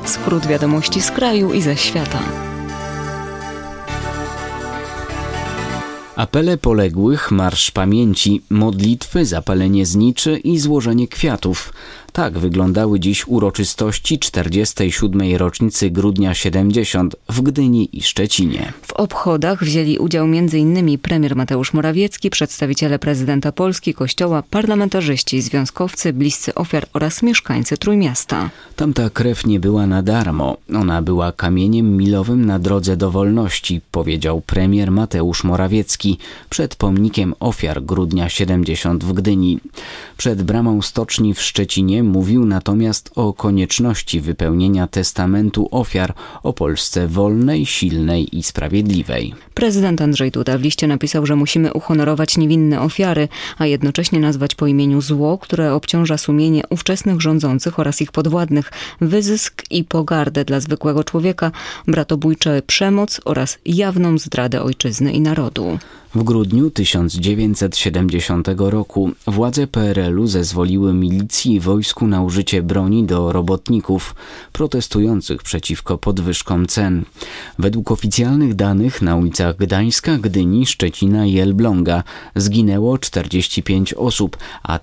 Skrót wiadomości z kraju i ze świata. Apele poległych, marsz pamięci, modlitwy, zapalenie zniczy i złożenie kwiatów. Tak wyglądały dziś uroczystości 47. rocznicy Grudnia 70 w Gdyni i Szczecinie. W obchodach wzięli udział m.in. premier Mateusz Morawiecki, przedstawiciele prezydenta Polski, Kościoła, parlamentarzyści, związkowcy, bliscy ofiar oraz mieszkańcy Trójmiasta. Tamta krew nie była na darmo. Ona była kamieniem milowym na drodze do wolności, powiedział premier Mateusz Morawiecki przed pomnikiem ofiar Grudnia 70 w Gdyni. Przed bramą stoczni w Szczecinie mówił natomiast o konieczności wypełnienia testamentu ofiar o Polsce wolnej, silnej i sprawiedliwej. Prezydent Andrzej Duda w liście napisał, że musimy uhonorować niewinne ofiary, a jednocześnie nazwać po imieniu zło, które obciąża sumienie ówczesnych rządzących oraz ich podwładnych, wyzysk i pogardę dla zwykłego człowieka, bratobójczą przemoc oraz jawną zdradę ojczyzny i narodu. W grudniu 1970 roku władze PRL-u zezwoliły milicji i wojsku na użycie broni do robotników protestujących przeciwko podwyżkom cen. Według oficjalnych danych na ulicach Gdańska, Gdyni, Szczecina i Elbląga zginęło 45 osób, a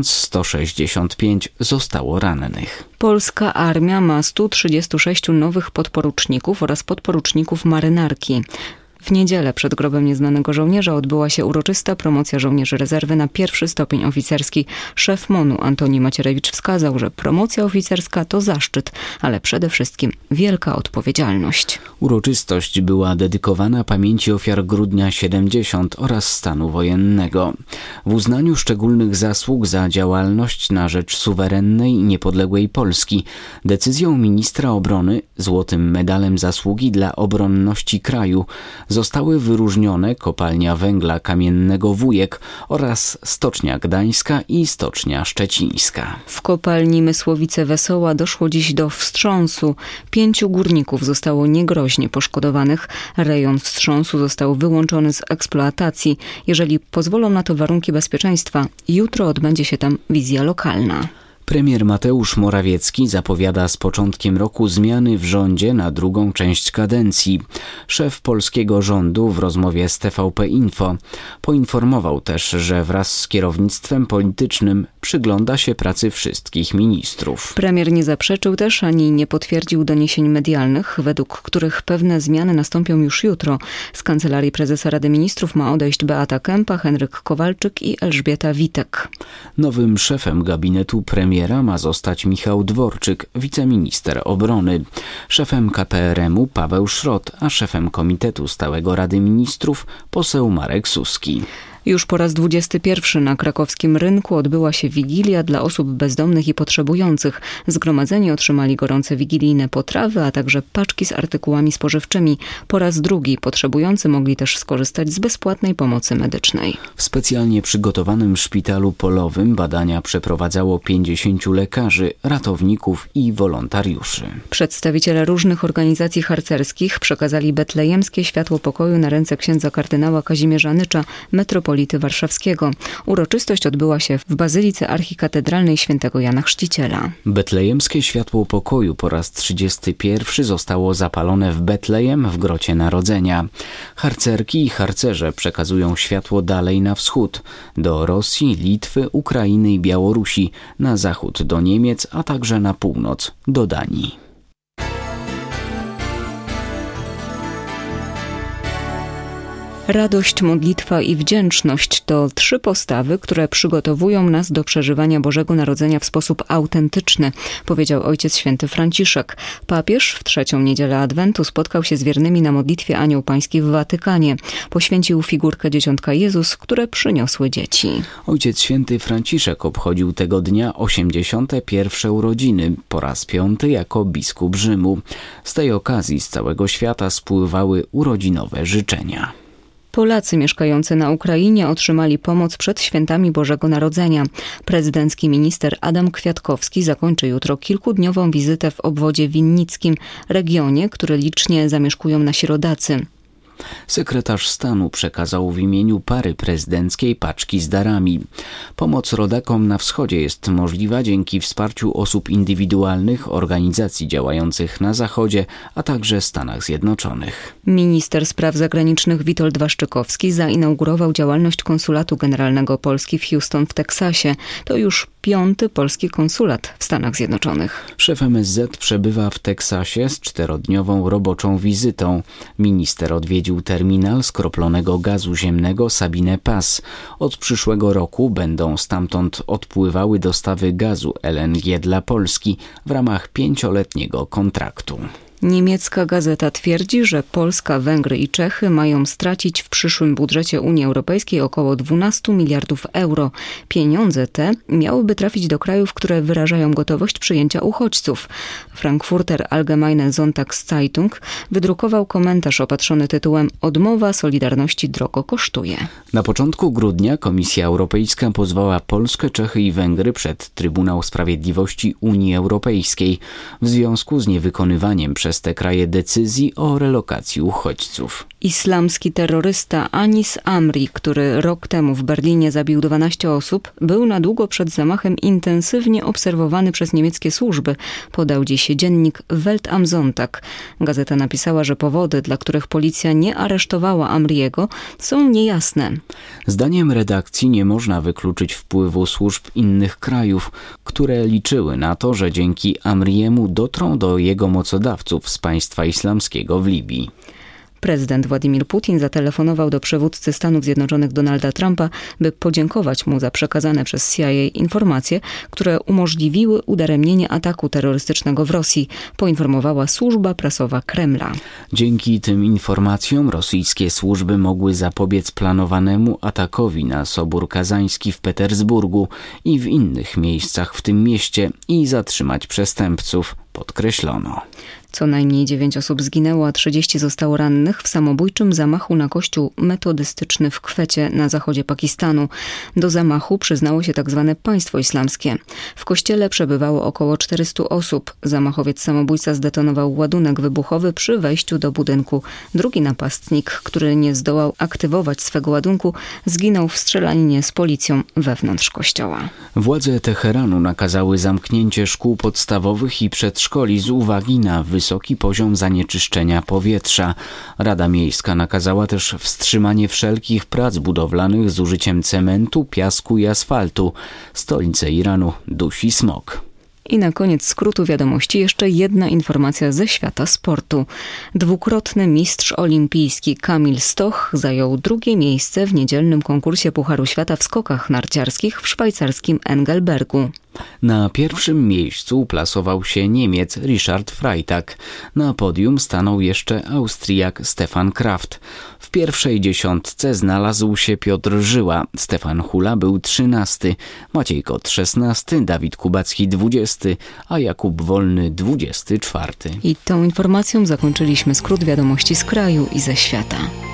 1165 zostało rannych. Polska armia ma 136 nowych podporuczników oraz podporuczników marynarki. W niedzielę przed grobem nieznanego żołnierza odbyła się uroczysta promocja żołnierzy rezerwy na 1. stopień oficerski. Szef MON-u Antoni Macierewicz wskazał, że promocja oficerska to zaszczyt, ale przede wszystkim wielka odpowiedzialność. Uroczystość była dedykowana pamięci ofiar Grudnia 70 oraz stanu wojennego. W uznaniu szczególnych zasług za działalność na rzecz suwerennej i niepodległej Polski decyzją ministra obrony złotym medalem zasługi dla obronności kraju zostały wyróżnione kopalnia węgla kamiennego Wujek oraz Stocznia Gdańska i Stocznia Szczecińska. W kopalni Mysłowice-Wesoła doszło dziś do wstrząsu. 5 górników zostało niegroźnie poszkodowanych. Rejon wstrząsu został wyłączony z eksploatacji. Jeżeli pozwolą na to warunki bezpieczeństwa, jutro odbędzie się tam wizja lokalna. Premier Mateusz Morawiecki zapowiada z początkiem roku zmiany w rządzie na drugą część kadencji. Szef polskiego rządu w rozmowie z TVP Info poinformował też, że wraz z kierownictwem politycznym przygląda się pracy wszystkich ministrów. Premier nie zaprzeczył też ani nie potwierdził doniesień medialnych, według których pewne zmiany nastąpią już jutro. Z Kancelarii Prezesa Rady Ministrów ma odejść Beata Kempa, Henryk Kowalczyk i Elżbieta Witek. Nowym szefem gabinetu premiera ma zostać Michał Dworczyk, wiceminister obrony. Szefem KPRM-u Paweł Szrot, a szefem Komitetu Stałego Rady Ministrów poseł Marek Suski. Już po raz 21 na krakowskim rynku odbyła się wigilia dla osób bezdomnych i potrzebujących. Zgromadzeni otrzymali gorące wigilijne potrawy, a także paczki z artykułami spożywczymi. Po raz drugi potrzebujący mogli też skorzystać z bezpłatnej pomocy medycznej. W specjalnie przygotowanym szpitalu polowym badania przeprowadzało 50 lekarzy, ratowników i wolontariuszy. Przedstawiciele różnych organizacji harcerskich przekazali betlejemskie światło pokoju na ręce księdza kardynała Kazimierza Nycza, metropolity warszawskiego. Uroczystość odbyła się w Bazylice Archikatedralnej Świętego Jana Chrzciciela. Betlejemskie światło pokoju po raz 31 zostało zapalone w Betlejem w Grocie Narodzenia. Harcerki i harcerze przekazują światło dalej na wschód, do Rosji, Litwy, Ukrainy i Białorusi, na zachód do Niemiec, a także na północ do Danii. Radość, modlitwa i wdzięczność to 3 postawy, które przygotowują nas do przeżywania Bożego Narodzenia w sposób autentyczny, powiedział Ojciec Święty Franciszek. Papież w 3. niedzielę Adwentu spotkał się z wiernymi na modlitwie Anioł Pański w Watykanie. Poświęcił figurkę Dzieciątka Jezus, które przyniosły dzieci. Ojciec Święty Franciszek obchodził tego dnia 81. urodziny, po raz 5. jako biskup Rzymu. Z tej okazji z całego świata spływały urodzinowe życzenia. Polacy mieszkający na Ukrainie otrzymali pomoc przed świętami Bożego Narodzenia. Prezydencki minister Adam Kwiatkowski zakończy jutro kilkudniową wizytę w obwodzie winnickim, regionie, który licznie zamieszkują nasi rodacy. Sekretarz stanu przekazał w imieniu pary prezydenckiej paczki z darami. Pomoc rodakom na wschodzie jest możliwa dzięki wsparciu osób indywidualnych, organizacji działających na Zachodzie, a także Stanach Zjednoczonych. Minister spraw zagranicznych Witold Waszczykowski zainaugurował działalność konsulatu generalnego Polski w Houston w Teksasie. To już 5. polski konsulat w Stanach Zjednoczonych. Szef MSZ przebywa w Teksasie z 4-dniową roboczą wizytą. Minister odwiedził terminal skroplonego gazu ziemnego Sabine Pass. Od przyszłego roku będą stamtąd odpływały dostawy gazu LNG dla Polski w ramach 5-letniego kontraktu. Niemiecka gazeta twierdzi, że Polska, Węgry i Czechy mają stracić w przyszłym budżecie Unii Europejskiej około 12 miliardów euro. Pieniądze te miałyby trafić do krajów, które wyrażają gotowość przyjęcia uchodźców. Frankfurter Allgemeine Sonntagszeitung wydrukował komentarz opatrzony tytułem „Odmowa Solidarności drogo kosztuje”. Na początku grudnia Komisja Europejska pozwała Polskę, Czechy i Węgry przed Trybunał Sprawiedliwości Unii Europejskiej w związku z niewykonywaniem przez te kraje decyzji o relokacji uchodźców. Islamski terrorysta Anis Amri, który rok temu w Berlinie zabił 12 osób, był na długo przed zamachem intensywnie obserwowany przez niemieckie służby, podał dziś dziennik Welt am Sonntag. Gazeta napisała, że powody, dla których policja nie aresztowała Amriego, są niejasne. Zdaniem redakcji nie można wykluczyć wpływu służb innych krajów, które liczyły na to, że dzięki Amriemu dotrą do jego mocodawców z państwa islamskiego w Libii. Prezydent Władimir Putin zatelefonował do przywódcy Stanów Zjednoczonych Donalda Trumpa, by podziękować mu za przekazane przez CIA informacje, które umożliwiły udaremnienie ataku terrorystycznego w Rosji, poinformowała służba prasowa Kremla. Dzięki tym informacjom rosyjskie służby mogły zapobiec planowanemu atakowi na Sobór Kazański w Petersburgu i w innych miejscach w tym mieście i zatrzymać przestępców, podkreślono. Co najmniej 9 osób zginęło, a 30 zostało rannych w samobójczym zamachu na kościół metodystyczny w Kwecie na zachodzie Pakistanu. Do zamachu przyznało się tzw. państwo islamskie. W kościele przebywało około 400 osób. Zamachowiec samobójca zdetonował ładunek wybuchowy przy wejściu do budynku. Drugi napastnik, który nie zdołał aktywować swego ładunku, zginął w strzelaninie z policją wewnątrz kościoła. Władze Teheranu nakazały zamknięcie szkół podstawowych i przedszkoli z uwagi na wysoki poziom zanieczyszczenia powietrza. Rada Miejska nakazała też wstrzymanie wszelkich prac budowlanych z użyciem cementu, piasku i asfaltu. Stolicę Iranu dusi smog. I na koniec skrótu wiadomości jeszcze jedna informacja ze świata sportu. Dwukrotny mistrz olimpijski Kamil Stoch zajął 2. miejsce w niedzielnym konkursie Pucharu Świata w skokach narciarskich w szwajcarskim Engelbergu. Na 1. miejscu uplasował się Niemiec Richard Freitag. Na podium stanął jeszcze Austriak Stefan Kraft. W pierwszej 10 znalazł się Piotr Żyła. Stefan Hula był 13, Maciej Kot 16, Dawid Kubacki 20, a Jakub Wolny 24. I tą informacją zakończyliśmy skrót wiadomości z kraju i ze świata.